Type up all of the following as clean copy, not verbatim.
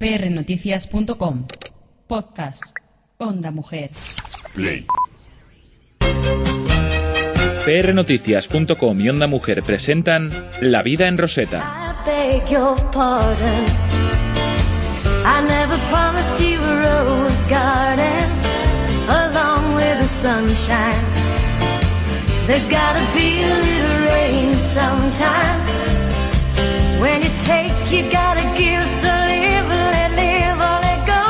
prnoticias.com. Podcast. Onda Mujer. Play. prnoticias.com y Onda Mujer presentan La vida en Rosetta. I never promised you a rose garden along with the sunshine. There's gotta be a little rain sometimes. When you take, you gotta give, so live, let go.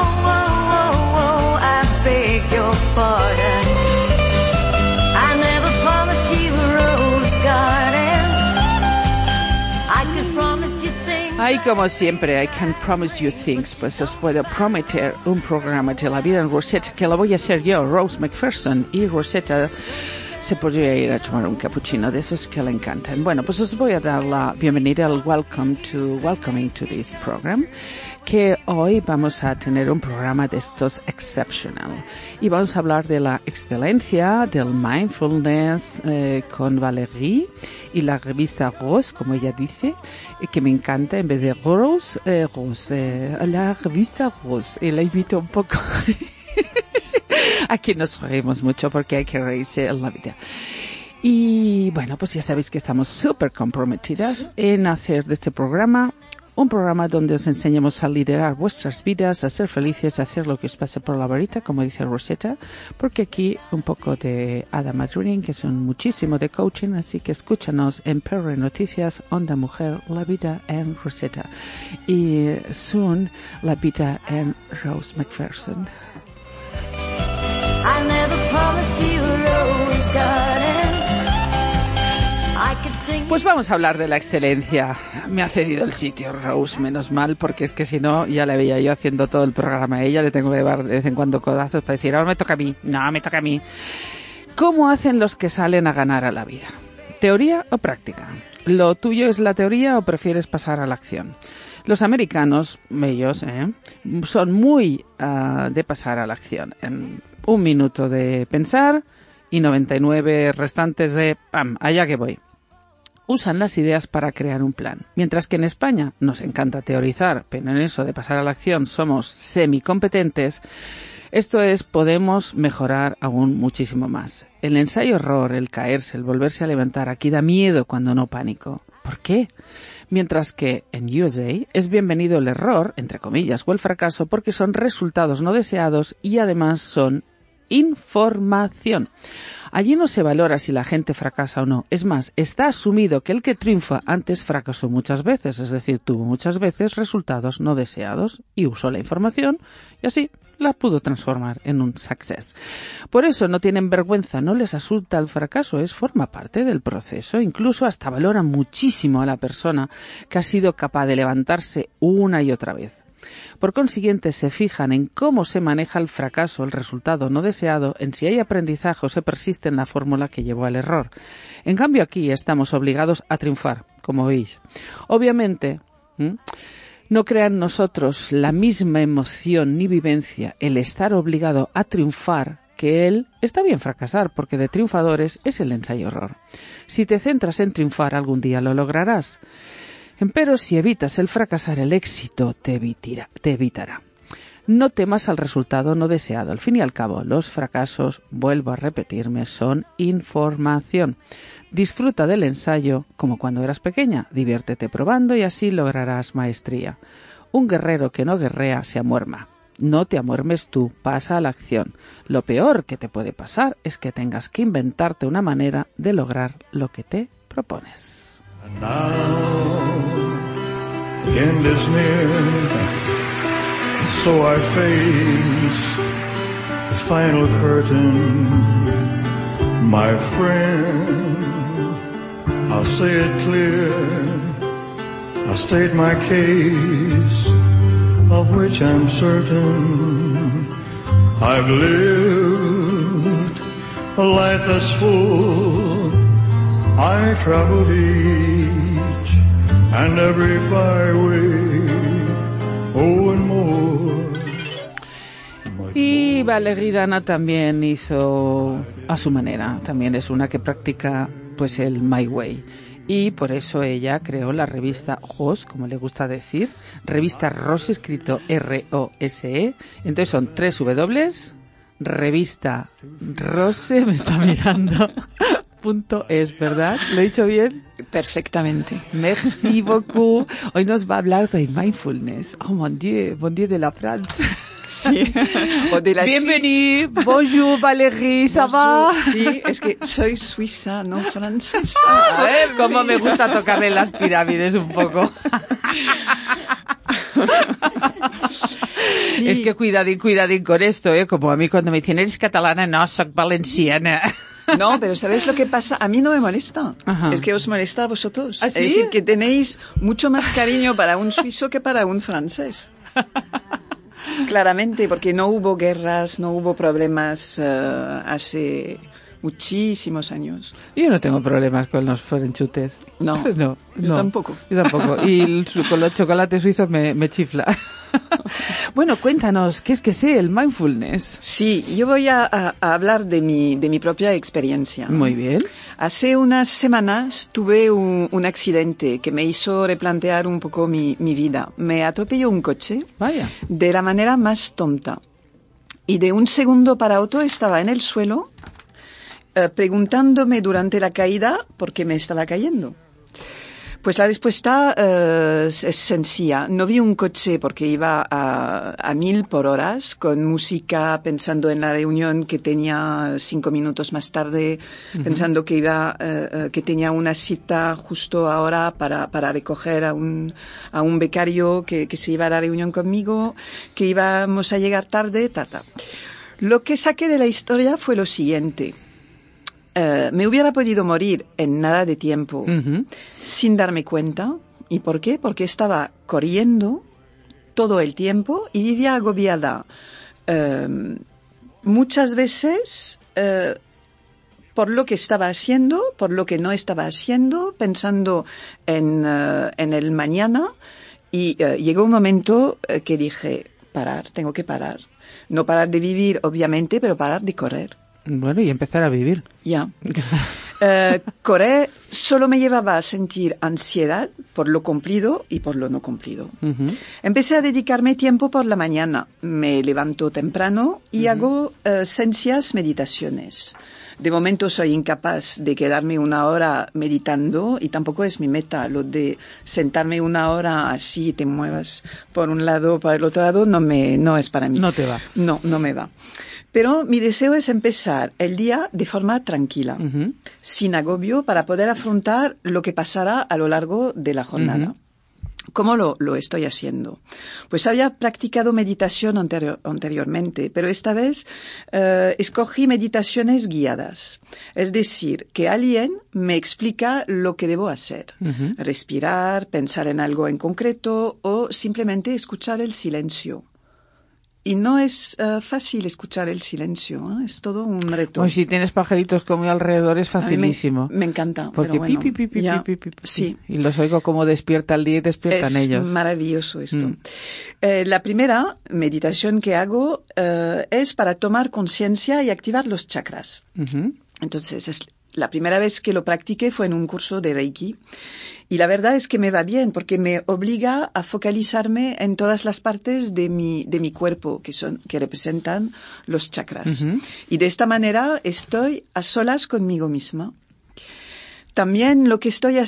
I beg your pardon. I never promised you a rose garden. I could promise you things. Ay, como siempre, I can promise you things, pues os puedo prometer un programa de La vida en Rosetta, que lo voy a hacer yo, Rose McPherson, y Rosetta se podría ir a tomar un cappuccino de esos que le encantan. Bueno, pues os voy a dar la bienvenida al Welcoming to this program, que hoy vamos a tener un programa de estos exceptional. Y vamos a hablar de la excelencia, del mindfulness con Valérie y la revista Rose, como ella dice, que me encanta, en vez de Rose, la revista Rose. Y la invito un poco... Aquí nos reímos mucho porque hay que reírse en la vida. Y bueno, pues ya sabéis que estamos súper comprometidas en hacer de este programa un programa donde os enseñamos a liderar vuestras vidas, a ser felices, a hacer lo que os pase por la varita, como dice Rosetta, porque aquí un poco de Ada Madrunin, que son muchísimo de coaching, así que escúchanos en PR Noticias, Onda Mujer, La vida en Rosetta. Y soon, La vida en Rose McPherson. I never promised you a rose garden. I could sing. Pues vamos a hablar de la excelencia. Me ha cedido el sitio Rose, menos mal, porque es que si no, ya la veía yo haciendo todo el programa a ella. Le tengo que dar de vez en cuando codazos para decir, ahora me toca a mí. No, me toca a mí. ¿Cómo hacen los que salen a ganar a la vida? ¿Teoría o práctica? ¿Lo tuyo es la teoría o prefieres pasar a la acción? Los americanos, ellos, son muy de pasar a la acción. En un minuto de pensar y 99 restantes de ¡pam! Allá que voy. Usan las ideas para crear un plan. Mientras que en España nos encanta teorizar, pero en eso de pasar a la acción somos semicompetentes. Esto es, podemos mejorar aún muchísimo más. El ensayo-error, el caerse, el volverse a levantar, aquí da miedo cuando no pánico. ¿Por qué? Mientras que en USA es bienvenido el error, entre comillas, o el fracaso, porque son resultados no deseados y además son información. Allí no se valora si la gente fracasa o no. Es más, está asumido que el que triunfa antes fracasó muchas veces, es decir, tuvo muchas veces resultados no deseados y usó la información y así la pudo transformar en un success. Por eso no tienen vergüenza, no les asusta el fracaso, forma parte del proceso. Incluso hasta valoran muchísimo a la persona que ha sido capaz de levantarse una y otra vez. Por consiguiente, se fijan en cómo se maneja el fracaso, el resultado no deseado, en si hay aprendizaje o se persiste en la fórmula que llevó al error. En cambio, aquí estamos obligados a triunfar, como veis. Obviamente, no crean nosotros la misma emoción ni vivencia el estar obligado a triunfar que él. Está bien fracasar, porque de triunfadores es el ensayo-error. Si te centras en triunfar, algún día lo lograrás. Pero si evitas el fracasar, el éxito te evitará. No temas al resultado no deseado. Al fin y al cabo, los fracasos, vuelvo a repetirme, son información. Disfruta del ensayo como cuando eras pequeña. Diviértete probando y así lograrás maestría. Un guerrero que no guerrea se amuerma. No te amuermes tú, pasa a la acción. Lo peor que te puede pasar es que tengas que inventarte una manera de lograr lo que te propones. And now the end is near, so I face the final curtain. My friend, I'll say it clear, I'll state my case, of which I'm certain. I've lived a life that's full, I traveled each and every byway, and more. Y Valérie Dana también hizo a su manera, también es una que practica pues el My Way. y por eso ella creó la revista Rose, como le gusta decir, revista Rose, escrito R-O-S-E. Entonces son 3 W, revista Rose, me está mirando, .es, ¿verdad? ¿Lo he dicho bien? Perfectamente. Merci beaucoup. Hoy nos va a hablar de mindfulness. Oh mon Dieu de la France. Sí. O de la Bienvenue, bonjour Valérie, ¿ça va? Sí, es que soy suiza, no francesa. A ver, cómo me gusta tocarle las pirámides un poco. Sí. Es que cuidadín con esto, como a mí cuando me dicen, ¿eres catalana? No, soy valenciana. No, pero ¿sabes lo que pasa? A mí no me molesta. Ajá. Es que os molesta a vosotros. ¿Ah, sí? Es decir, que tenéis mucho más cariño para un suizo que para un francés. Claramente, porque no hubo guerras, no hubo problemas hace muchísimos años. Yo no tengo problemas con los frenchutes. No, yo tampoco. Yo tampoco. Y con los chocolates suizos me chifla. Bueno, cuéntanos, ¿qué es el mindfulness? Sí, yo voy a hablar de mi propia experiencia. Muy bien. Hace unas semanas tuve un accidente que me hizo replantear un poco mi vida. Me atropelló un coche. Vaya. De la manera más tonta. Y de un segundo para otro estaba en el suelo preguntándome durante la caída por qué me estaba cayendo. Pues la respuesta es sencilla. No vi un coche porque iba a 1000 por hora, con música, pensando en la reunión que tenía 5 minutos más tarde, pensando que que tenía una cita justo ahora para recoger a un becario que se iba a la reunión conmigo, que íbamos a llegar tarde, Lo que saqué de la historia fue lo siguiente. Me hubiera podido morir en nada de tiempo sin darme cuenta. ¿Y por qué? Porque estaba corriendo todo el tiempo y vivía agobiada muchas veces por lo que estaba haciendo, por lo que no estaba haciendo, pensando en el mañana. Y llegó un momento que dije, tengo que parar. No parar de vivir, obviamente, pero parar de correr. Bueno, y empezar a vivir. Ya. Correr solo me llevaba a sentir ansiedad por lo cumplido y por lo no cumplido. Empecé a dedicarme tiempo por la mañana. Me levanto temprano y hago sencillas meditaciones. De momento soy incapaz de quedarme 1 hora meditando y tampoco es mi meta. Lo de sentarme 1 hora así y te muevas por un lado o por el otro lado no es para mí. No te va. No me va. Pero mi deseo es empezar el día de forma tranquila, sin agobio, para poder afrontar lo que pasará a lo largo de la jornada. ¿Cómo lo estoy haciendo? Pues había practicado meditación anteriormente, pero esta vez escogí meditaciones guiadas. Es decir, que alguien me explica lo que debo hacer. Respirar, pensar en algo en concreto o simplemente escuchar el silencio. Y no es fácil escuchar el silencio, es todo un reto. Pues si tienes pajaritos como alrededor es facilísimo. Me encanta. Porque pero bueno, pi. Sí. Y los oigo como despierta el día y despiertan ellos. Es maravilloso esto. La primera meditación que hago es para tomar conciencia y activar los chakras. Entonces, la primera vez que lo practiqué fue en un curso de Reiki. Y la verdad es que me va bien porque me obliga a focalizarme en todas las partes de mi cuerpo que representan los chakras. Y de esta manera estoy a solas conmigo misma. También lo que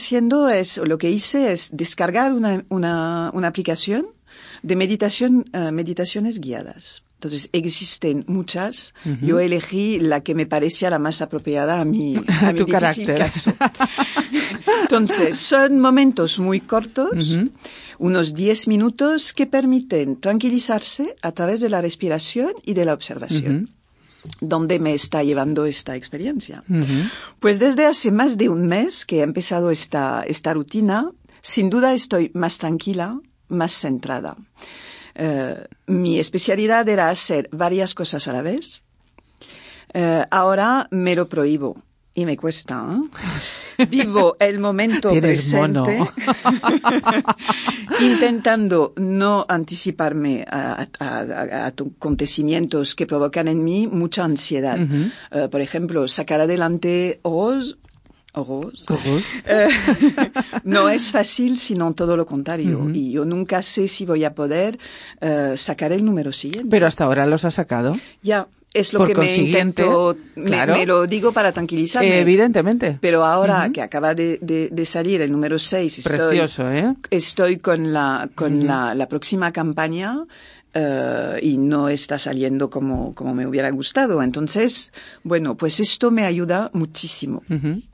hice es descargar una aplicación de meditaciones guiadas. Entonces, existen muchas. Yo elegí la que me parecía la más apropiada a mi tu carácter. Caso. Entonces, son momentos muy cortos, unos 10 minutos, que permiten tranquilizarse a través de la respiración y de la observación. ¿Dónde me está llevando esta experiencia? Pues desde hace más de un mes que he empezado esta rutina, sin duda estoy más tranquila, más centrada. Mi especialidad era hacer varias cosas a la vez. Ahora me lo prohíbo y me cuesta. Vivo el momento presente, intentando no anticiparme a acontecimientos que provocan en mí mucha ansiedad. Por ejemplo, sacar adelante Rose No es fácil, sino todo lo contrario. Y yo nunca sé si voy a poder sacar el número siguiente. Pero hasta ahora los has sacado. Ya. Es lo Por que me intento, claro, me lo digo para tranquilizarme. Evidentemente. Pero ahora que acaba de salir el número 6, precioso, estoy con la próxima campaña y no está saliendo como me hubiera gustado. Entonces, bueno, pues esto me ayuda muchísimo.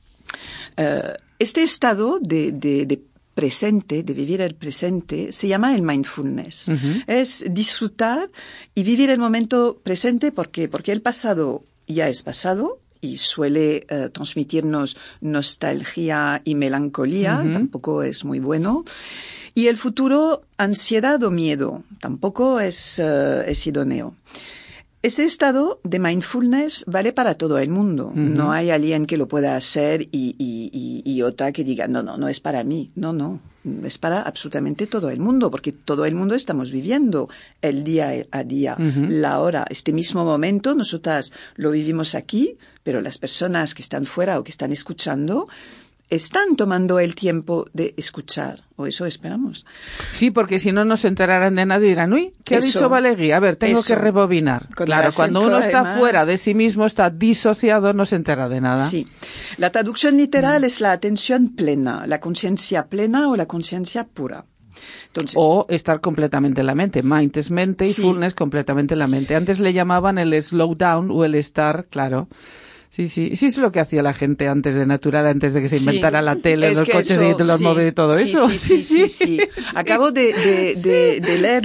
Este estado de presente, de vivir el presente, se llama el mindfulness. Es disfrutar y vivir el momento presente porque el pasado ya es pasado y suele transmitirnos nostalgia y melancolía, tampoco es muy bueno. Y el futuro, ansiedad o miedo, tampoco es idóneo. Este estado de mindfulness vale para todo el mundo. No hay alguien que lo pueda hacer y otra que diga, no es para mí. No, es para absolutamente todo el mundo, porque todo el mundo estamos viviendo el día a día, la hora, este mismo momento. Nosotras lo vivimos aquí, pero las personas que están fuera o que están escuchando están tomando el tiempo de escuchar, o eso esperamos. Sí, porque si no se enterarán de nada y dirán, uy, ¿qué ha dicho Valérie? A ver, tengo que rebobinar. Claro, cuando uno está fuera de sí mismo, está disociado, no se entera de nada. Sí. La traducción literal es la atención plena, la conciencia plena o la conciencia pura. Entonces, o estar completamente en la mente. Mind es mente y fullness completamente en la mente. Antes le llamaban el slow down o el estar, claro. Sí, es lo que hacía la gente antes de natural, antes de que se inventara la tele, los coches y los móviles y todo eso. Sí. Acabo de leer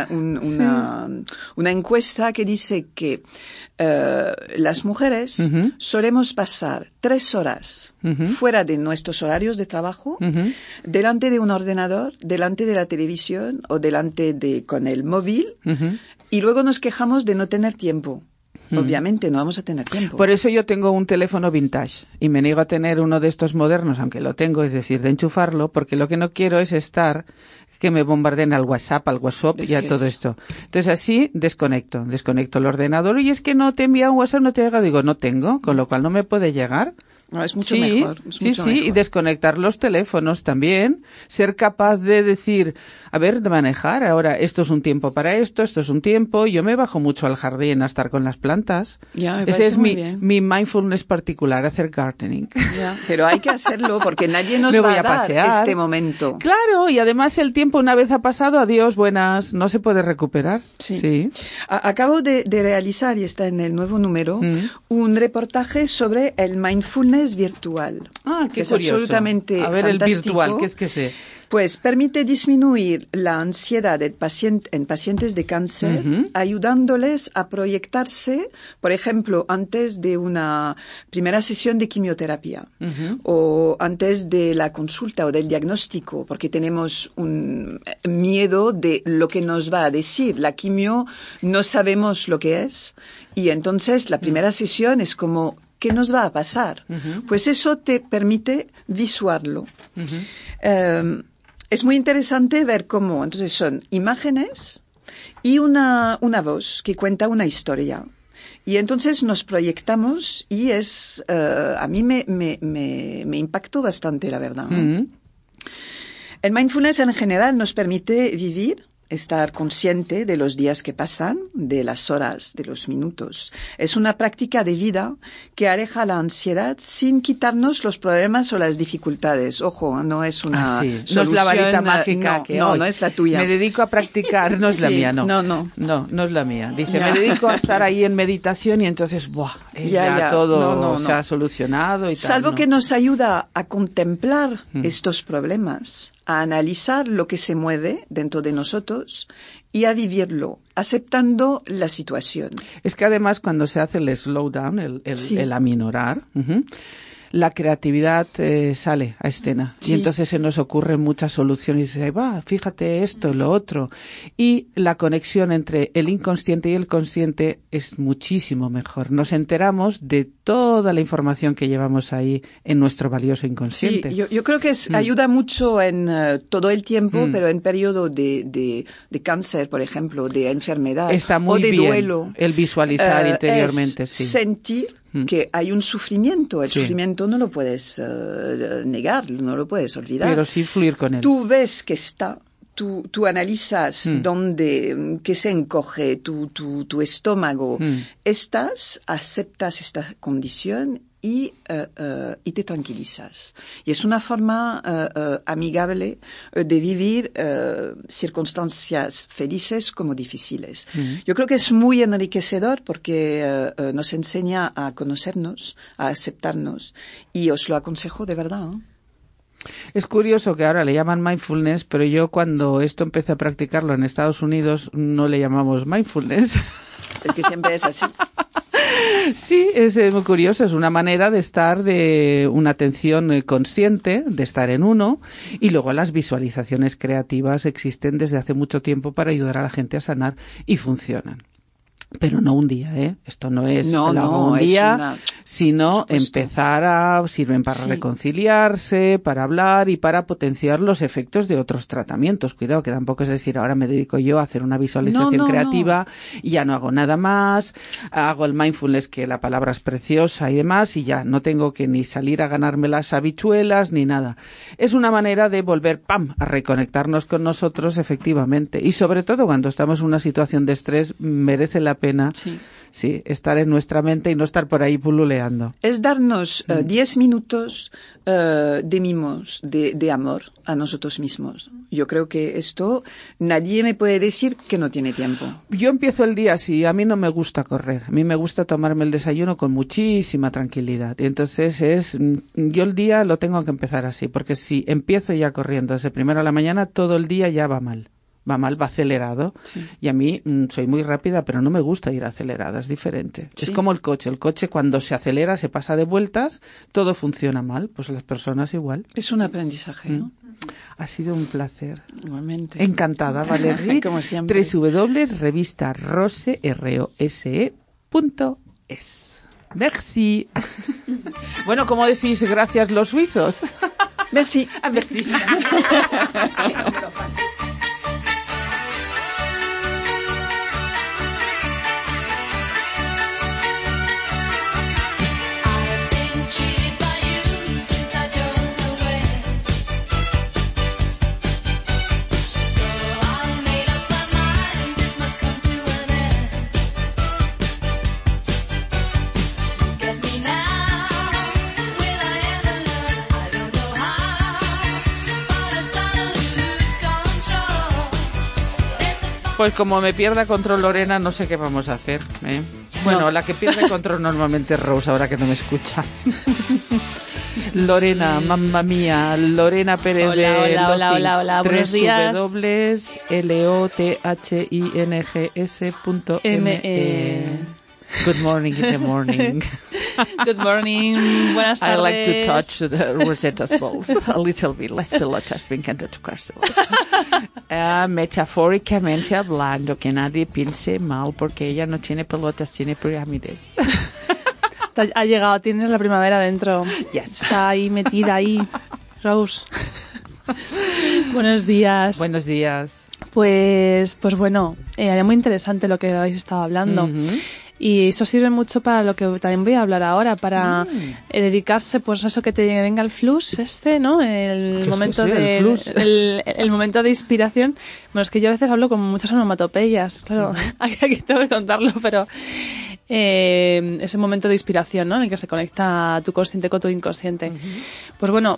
una encuesta que dice que las mujeres solemos pasar 3 horas fuera de nuestros horarios de trabajo, delante de un ordenador, delante de la televisión o con el móvil, y luego nos quejamos de no tener tiempo. Obviamente no vamos a tener tiempo. Por eso yo tengo un teléfono vintage y me niego a tener uno de estos modernos, aunque lo tengo, es decir, de enchufarlo, porque lo que no quiero es que me bombardeen al WhatsApp y a todo esto. Entonces así desconecto el ordenador y es que no te envía un WhatsApp, no te llega, digo, no tengo, con lo cual no me puede llegar. No, es mucho mejor. Mejor. Y desconectar los teléfonos también, ser capaz de decir, de manejar, ahora esto es un tiempo para esto es un tiempo, yo me bajo mucho al jardín a estar con las plantas. Ese es mi mindfulness particular, hacer gardening. Pero hay que hacerlo porque nadie nos va a dar pasear. Este momento. Claro, y además el tiempo una vez ha pasado, adiós, buenas, no se puede recuperar. Sí. Acabo de realizar, y está en el nuevo número, un reportaje sobre el mindfulness virtual. Qué es curioso. Absolutamente fantástico. El virtual, ¿qué es que sé? Pues permite disminuir la ansiedad en pacientes de cáncer, ayudándoles a proyectarse, por ejemplo, antes de una primera sesión de quimioterapia o antes de la consulta o del diagnóstico, porque tenemos un miedo de lo que nos va a decir. La quimio no sabemos lo que es y entonces la primera sesión es como, ¿qué nos va a pasar? Pues eso te permite visuarlo. Es muy interesante ver cómo, entonces son imágenes y una voz que cuenta una historia. Y entonces nos proyectamos y a mí me impactó bastante, la verdad. El mindfulness en general nos permite vivir, estar consciente de los días que pasan, de las horas, de los minutos. Es una práctica de vida que aleja la ansiedad sin quitarnos los problemas o las dificultades. Ojo, no es una solución. No es la varita mágica no es la tuya. Me dedico a practicar, no es la mía, no. No es la mía. Dice, me dedico a estar ahí en meditación y entonces, todo se ha solucionado y tal. Salvo que nos ayuda a contemplar estos problemas, a analizar lo que se mueve dentro de nosotros y a vivirlo, aceptando la situación. Es que además cuando se hace el slow down, el aminorar, la creatividad sale a escena y entonces se nos ocurren muchas soluciones y dice, fíjate esto, lo otro, y la conexión entre el inconsciente y el consciente es muchísimo mejor. Nos enteramos de toda la información que llevamos ahí en nuestro valioso inconsciente. Sí, yo creo que ayuda mucho en todo el tiempo, pero en periodo de cáncer, por ejemplo, de enfermedad está muy o de bien duelo. El visualizar interiormente, sentir que hay un sufrimiento. El Sí. sufrimiento no lo puedes negar, no lo puedes olvidar. Pero sí fluir con él. Tú ves que está, tú analizas dónde, que se encoge tu estómago. Aceptas esta condición y te tranquilizas. Y es una forma amigable de vivir circunstancias felices como difíciles. Yo creo que es muy enriquecedor porque nos enseña a conocernos, a aceptarnos, y os lo aconsejo de verdad, ¿eh? Es curioso que ahora le llaman mindfulness, pero yo cuando esto empecé a practicarlo en Estados Unidos no le llamamos mindfulness. Es que siempre es así. Sí, es muy curioso. Es una manera de estar de una atención consciente, de estar en uno, y luego las visualizaciones creativas existen desde hace mucho tiempo para ayudar a la gente a sanar y funcionan. Pero no un día, ¿eh? Esto no es un día, sino sirven para reconciliarse, para hablar y para potenciar los efectos de otros tratamientos. Cuidado, que tampoco es decir, ahora me dedico yo a hacer una visualización creativa y ya no hago nada más, hago el mindfulness, que la palabra es preciosa y demás, y ya no tengo que ni salir a ganarme las habichuelas ni nada. Es una manera de volver, a reconectarnos con nosotros efectivamente. Y sobre todo cuando estamos en una situación de estrés, merece la pena estar en nuestra mente y no estar por ahí pululeando. Es darnos 10 minutos de mimos, de amor a nosotros mismos. Yo creo que esto nadie me puede decir que no tiene tiempo. Yo empiezo el día así. A mí no me gusta correr. A mí me gusta tomarme el desayuno con muchísima tranquilidad. Y entonces yo el día lo tengo que empezar así, porque si empiezo ya corriendo desde primero a la mañana, todo el día ya va mal. Va acelerado. Sí. Y a mí soy muy rápida, pero no me gusta ir acelerada, es diferente. Sí. Es como el coche cuando se acelera, se pasa de vueltas, todo funciona mal, pues las personas igual. Es un aprendizaje, ¿no? Ha sido un placer. Igualmente. Encantada, Valerie. Como siempre. www.revistarose.es. Merci. Bueno, ¿cómo decís gracias los suizos? Merci. Merci. Pues como me pierda control Lorena, no sé qué vamos a hacer, ¿eh? Bueno, la que pierde control normalmente es Rose, ahora que no me escucha. Lorena, mamma mía, Lorena Pérez de Hola, buenos días. www.lothings.me. Good morning in the morning. Good morning, buenas tardes. I like to touch the Rosetta's balls a little bit. Las pelotas, me encanta tocárselas. Metafóricamente hablando, que nadie piense mal, porque ella no tiene pelotas, tiene pirámides. Ha llegado, tienes la primavera dentro. Yes. Está ahí metida ahí, Rose. Buenos días. Buenos días. Pues bueno, era muy interesante lo que habéis estado hablando. Y eso sirve mucho para lo que también voy a hablar ahora, para dedicarse, pues eso, que te venga el flux ¿no? El momento el momento de inspiración. Bueno, es que yo a veces hablo con muchas onomatopeyas, claro, aquí tengo que contarlo, pero ese momento de inspiración, ¿no? En el que se conecta tu consciente con tu inconsciente. Pues bueno,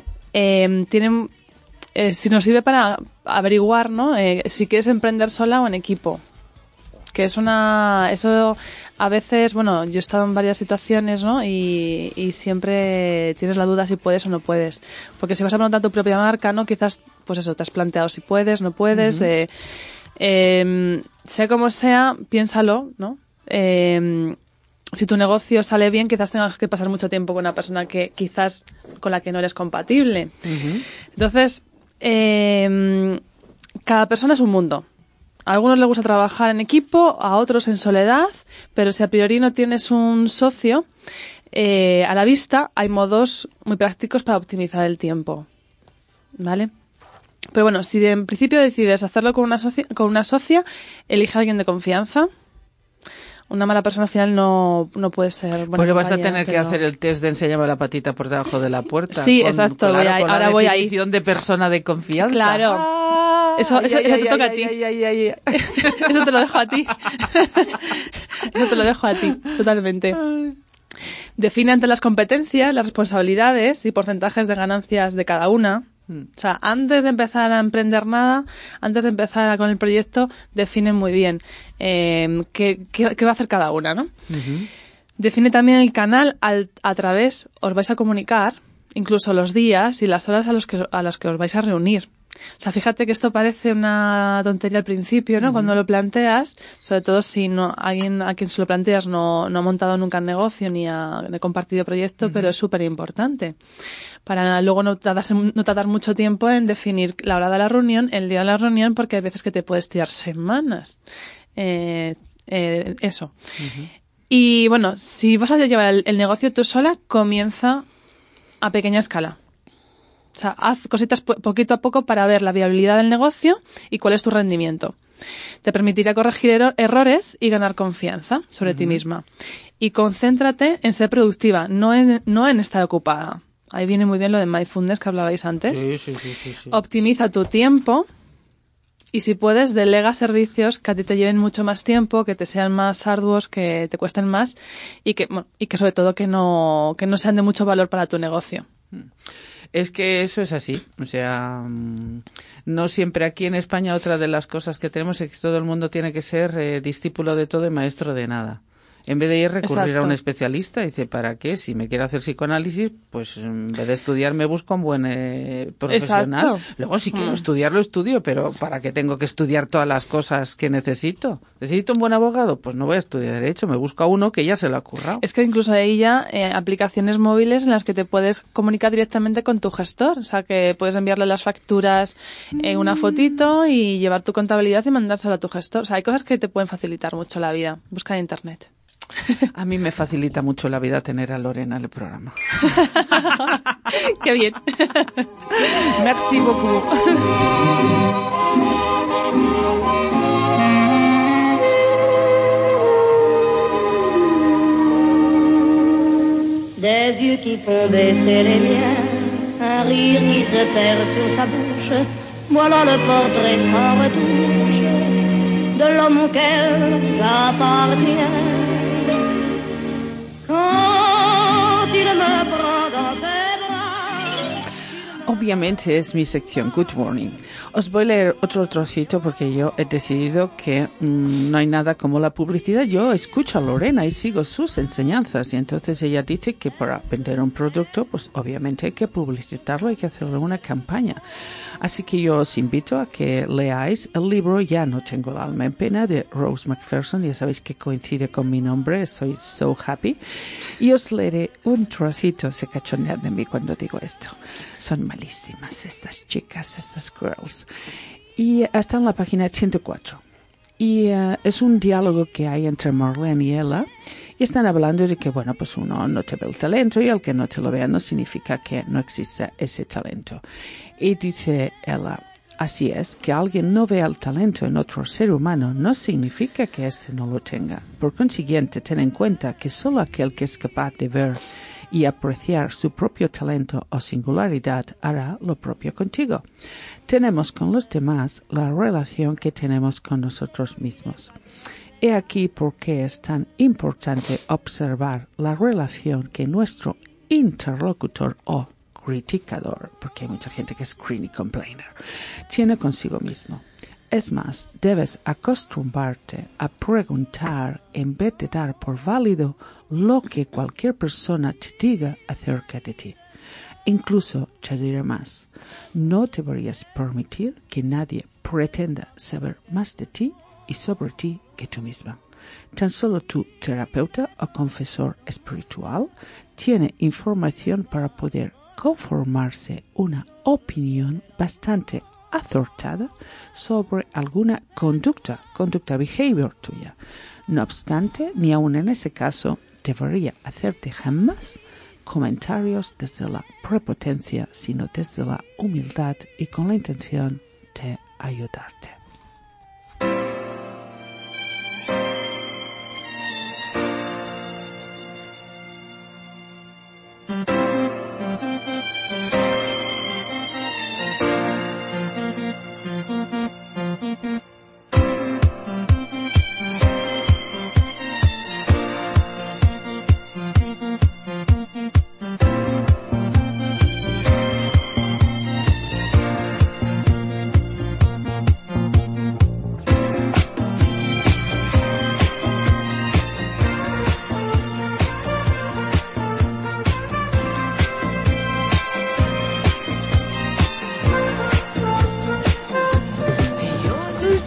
si nos sirve para averiguar, ¿no? Si quieres emprender sola o en equipo. Que eso a veces, bueno, yo he estado en varias situaciones, ¿no? Y siempre tienes la duda si puedes o no puedes. Porque si vas a montar tu propia marca, ¿no? Quizás, pues eso, te has planteado si puedes, no puedes. Sea como sea, piénsalo, ¿no? Si tu negocio sale bien, quizás tengas que pasar mucho tiempo con una persona que quizás con la que no eres compatible. Entonces, cada persona es un mundo. A algunos les gusta trabajar en equipo, a otros en soledad, pero si a priori no tienes un socio, a la vista hay modos muy prácticos para optimizar el tiempo, ¿vale? Pero bueno, si en principio decides hacerlo con una socia, elige a alguien de confianza, una mala persona al final no puede ser buena Pues vas a compañera, tener que hacer el test de enséñame la patita por debajo de la puerta. Sí, exacto, con ahora voy ahí. Definición de persona de confianza. Claro. Eso te toca a ti. Eso te lo dejo a ti. Eso te lo dejo a ti, totalmente. Define ante las competencias, las responsabilidades y porcentajes de ganancias de cada una. O sea, antes de empezar a emprender nada, antes de empezar con el proyecto, define muy bien qué va a hacer cada una, ¿no? Uh-huh. Define también el canal a través os vais a comunicar, incluso los días y las horas a los que os vais a reunir. O sea, fíjate que esto parece una tontería al principio, ¿no? Uh-huh. Cuando lo planteas, sobre todo si alguien a quien se lo planteas no ha montado nunca un negocio ni ha compartido proyecto, uh-huh. pero es súper importante. Para luego no tardar mucho tiempo en definir la hora de la reunión, el día de la reunión, porque hay veces que te puedes tirar semanas. Eso. Uh-huh. Y bueno, si vas a llevar el negocio tú sola, comienza a pequeña escala. O sea, haz cositas poquito a poco para ver la viabilidad del negocio y cuál es tu rendimiento. Te permitirá corregir errores y ganar confianza sobre uh-huh. ti misma. Y concéntrate en ser productiva, no en estar ocupada. Ahí viene muy bien lo de mindfulness que hablabais antes. Sí. Optimiza tu tiempo y si puedes, delega servicios que a ti te lleven mucho más tiempo, que te sean más arduos, que te cuesten más y que sobre todo que no sean de mucho valor para tu negocio. Es que eso es así, o sea, no siempre aquí en España otra de las cosas que tenemos es que todo el mundo tiene que ser discípulo de todo y maestro de nada. En vez de ir recurrir Exacto. a un especialista, dice, ¿para qué? Si me quiero hacer psicoanálisis, pues en vez de estudiar me busco un buen profesional. Exacto. Luego si quiero estudiar, lo estudio, pero ¿para qué tengo que estudiar todas las cosas que necesito? ¿Necesito un buen abogado? Pues no voy a estudiar Derecho, me busco a uno que ya se lo ha currado. Es que incluso hay ya aplicaciones móviles en las que te puedes comunicar directamente con tu gestor. O sea, que puedes enviarle las facturas, una fotito y llevar tu contabilidad y mandárselo a tu gestor. O sea, hay cosas que te pueden facilitar mucho la vida. Busca en Internet. A mí me facilita mucho la vida tener a Lorena en el programa. ¡Qué bien! Merci beaucoup. Des yeux qui font baisser les miens, un rire qui se perd sur sa bouche, voilà le portrait sans retouche de l'homme auquel j'appartiens. Obviamente es mi sección Good Morning. Os voy a leer otro trocito porque yo he decidido que no hay nada como la publicidad. Yo escucho a Lorena y sigo sus enseñanzas y entonces ella dice que para vender un producto pues obviamente hay que publicitarlo, hay que hacerle una campaña. Así que yo os invito a que leáis el libro Ya no tengo el alma en pena de Rose McPherson. Ya sabéis que coincide con mi nombre, estoy so happy. Y os leeré un trocito, se cachondean de mí cuando digo esto. Son malísimas estas chicas, estas girls. Y está en la página 104. Y es un diálogo que hay entre Marlene y Ella. Y están hablando de que, bueno, pues uno no te ve el talento y el que no te lo vea no significa que no exista ese talento. Y dice Ella, así es, que alguien no vea el talento en otro ser humano no significa que éste no lo tenga. Por consiguiente, ten en cuenta que solo aquel que es capaz de ver y apreciar su propio talento o singularidad hará lo propio contigo. Tenemos con los demás la relación que tenemos con nosotros mismos. He aquí por qué es tan importante observar la relación que nuestro interlocutor o criticador, porque hay mucha gente que es screeny complainer, tiene consigo mismo. Es más, debes acostumbrarte a preguntar en vez de dar por válido lo que cualquier persona te diga acerca de ti. Incluso te diré más, no deberías permitir que nadie pretenda saber más de ti y sobre ti que tú misma. Tan solo tu terapeuta o confesor espiritual tiene información para poder conformarse una opinión bastante acertada sobre alguna conducta behavior tuya. No obstante, ni aun en ese caso, debería hacerte jamás comentarios desde la prepotencia, sino desde la humildad y con la intención de ayudarte.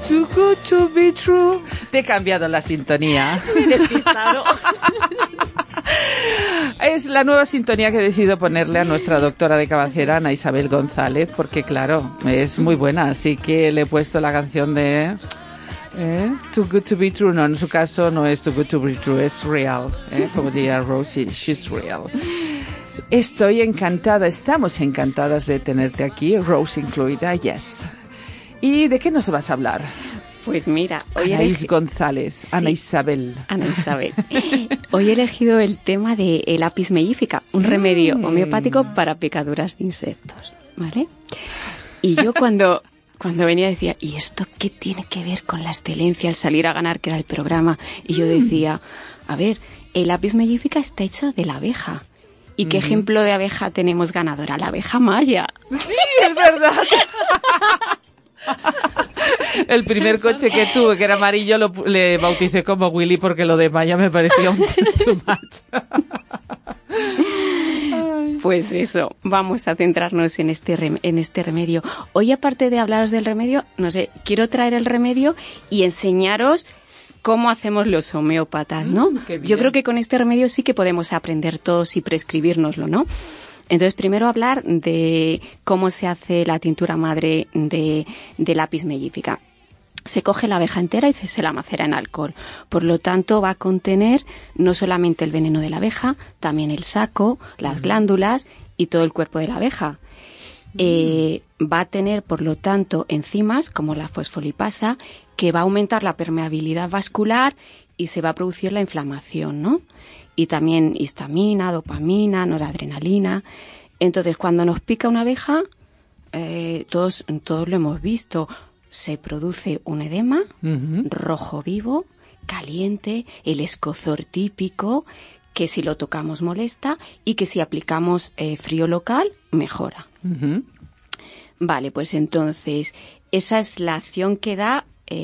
Too good to be true. Te he cambiado la sintonía. Me he despistado. Es la nueva sintonía que he decidido ponerle a nuestra doctora de cabecera, Ana Isabel González, porque claro, es muy buena, así que le he puesto la canción de Too Good to Be True. No, en su caso no es Too Good to Be True, es real, como diría Rosie, she's real. Estoy encantada, estamos encantadas de tenerte aquí, Rose incluida, yes. ¿Y de qué nos vas a hablar? Pues mira, hoy González, sí. Ana Isabel. Hoy he elegido el tema de el Apis mellifica, un remedio homeopático para picaduras de insectos, ¿vale? Y yo cuando venía decía, ¿y esto qué tiene que ver con la excelencia al salir a ganar, que era el programa? Y yo decía, a ver, el Apis mellifica está hecho de la abeja. ¿Y qué ejemplo de abeja tenemos ganadora? La abeja maya. Sí, es verdad. El primer coche que tuve, que era amarillo, le bauticé como Willy porque lo de Maya me parecía un too much. Pues eso, vamos a centrarnos en este remedio. Hoy, aparte de hablaros del remedio, no sé, quiero traer el remedio y enseñaros cómo hacemos los homeópatas, ¿no? Yo creo que con este remedio sí que podemos aprender todos y prescribírnoslo, ¿no? Entonces, primero hablar de cómo se hace la tintura madre del Apis mellifica. Se coge la abeja entera y se la macera en alcohol. Por lo tanto, va a contener no solamente el veneno de la abeja, también el saco, las glándulas y todo el cuerpo de la abeja. Va a tener, por lo tanto, enzimas como la fosfolipasa, que va a aumentar la permeabilidad vascular y se va a producir la inflamación, ¿no? Y también histamina, dopamina, noradrenalina. Entonces, cuando nos pica una abeja, todos lo hemos visto, se produce un edema rojo vivo, caliente, el escozor típico, que si lo tocamos molesta y que si aplicamos frío local, mejora. Vale, pues entonces, esa es la acción que da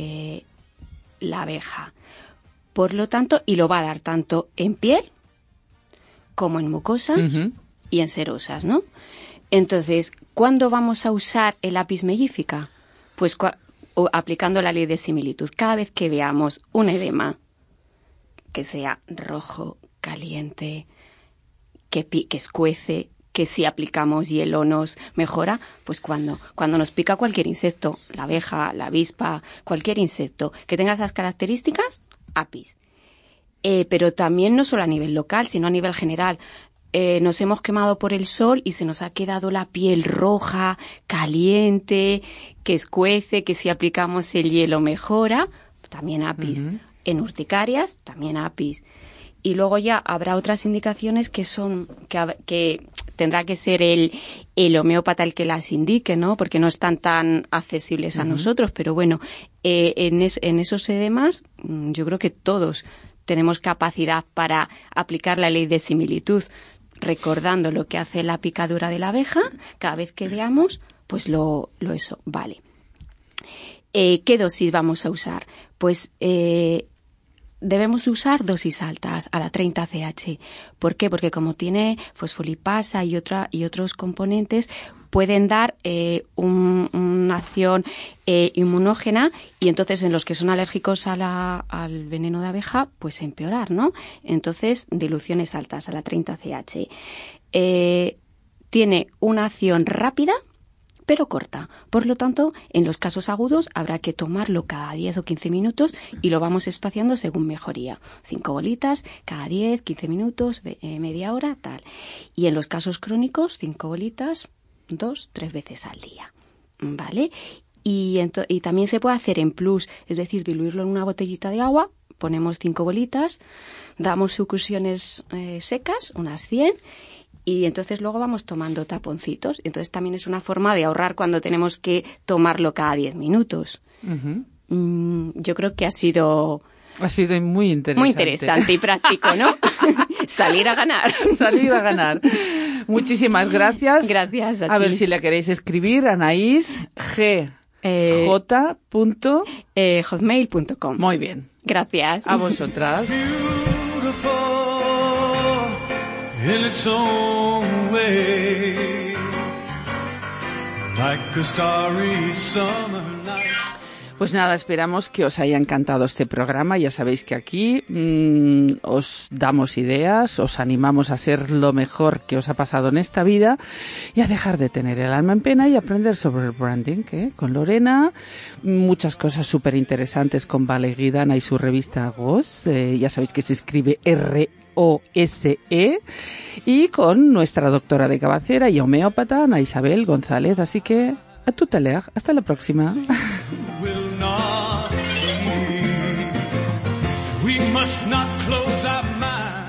la abeja. Por lo tanto, y lo va a dar tanto en piel como en mucosas y en serosas, ¿no? Entonces, ¿cuándo vamos a usar el Apis mellifica? Pues aplicando la ley de similitud. Cada vez que veamos un edema que sea rojo, caliente, que escuece, que si aplicamos hielo nos mejora, pues cuando nos pica cualquier insecto, la abeja, la avispa, cualquier insecto que tenga esas características, Apis. Pero también no solo a nivel local, sino a nivel general. Nos hemos quemado por el sol y se nos ha quedado la piel roja, caliente, que escuece, que si aplicamos el hielo mejora, también Apis. En urticarias, también Apis. Y luego ya habrá otras indicaciones que tendrá que ser el homeópata el que las indique, ¿no? Porque no están tan accesibles a nosotros. Pero bueno, en esos edemas yo creo que todos tenemos capacidad para aplicar la ley de similitud, recordando lo que hace la picadura de la abeja. Cada vez que veamos, pues eso, vale. ¿Qué dosis vamos a usar? Pues debemos de usar dosis altas, a la 30 CH. ¿Por qué? Porque como tiene fosfolipasa y otros componentes, pueden dar una acción inmunógena, y entonces en los que son alérgicos al veneno de abeja, pues empeorar, ¿no? Entonces, diluciones altas, a la 30 CH. Tiene una acción rápida, pero corta. Por lo tanto, en los casos agudos habrá que tomarlo cada 10 o 15 minutos y lo vamos espaciando según mejoría. 5 bolitas cada 10, 15 minutos, media hora, tal. Y en los casos crónicos, 5 bolitas 2, 3 veces al día. ¿Vale? Y también se puede hacer en plus, es decir, diluirlo en una botellita de agua, ponemos 5 bolitas, damos sucusiones secas, unas 100, y entonces luego vamos tomando taponcitos. Entonces también es una forma de ahorrar cuando tenemos que tomarlo cada 10 minutos. Yo creo que ha sido muy interesante. Muy interesante y práctico, ¿no? Salir a ganar. Salir a ganar. Muchísimas gracias. Gracias a ti. A ver si le queréis escribir, Anaís, hotmail.com. Muy bien. Gracias. A vosotras. In its own way, like a starry summer night. Pues nada, esperamos que os haya encantado este programa. Ya sabéis que aquí os damos ideas, os animamos a ser lo mejor que os ha pasado en esta vida y a dejar de tener el alma en pena y aprender sobre el branding, con Lorena. Muchas cosas súper interesantes con Vale Guidana y su revista Ghost. Ya sabéis que se escribe ROSE, y con nuestra doctora de cabecera y homeópata, Ana Isabel González. Así que a tout à l'heure, hasta la próxima. We must not close our minds.